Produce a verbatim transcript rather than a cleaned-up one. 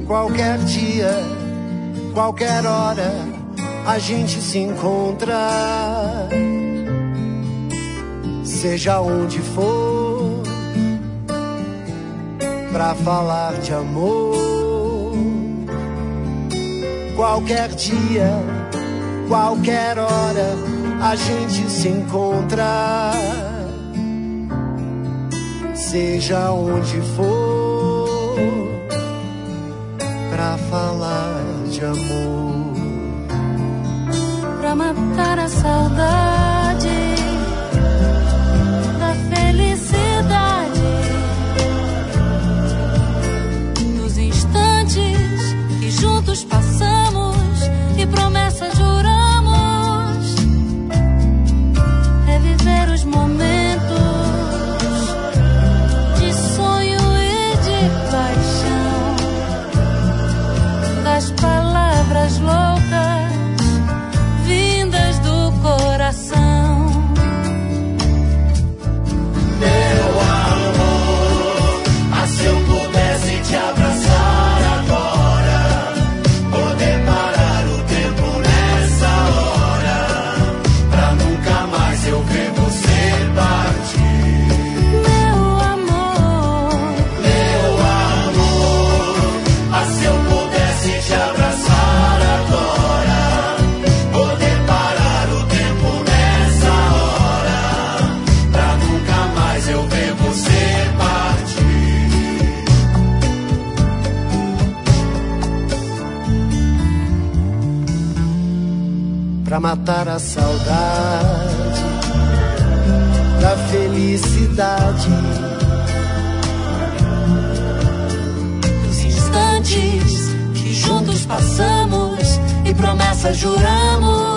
Qualquer dia, qualquer hora, a gente se encontra. Seja onde for, pra falar de amor. Qualquer dia, qualquer hora, a gente se encontra. Seja onde for, pra falar de amor. Pra matar a saudade da felicidade, dos instantes que juntos passamos e promessas juramos. Reviver os momentos de sonho e de paixão, das palavras loucas vindas do coração. Meu amor, ah, se eu pudesse te abraçar agora, poder parar o tempo nessa hora, pra nunca mais eu ver você partir. Meu amor, Meu amor, ah, se eu pudesse te abraçar agora, poder parar o tempo nessa hora, pra nunca mais eu ver você partir. Pra matar a saudade da felicidade, dos instantes que juntos passamos e promessas juramos.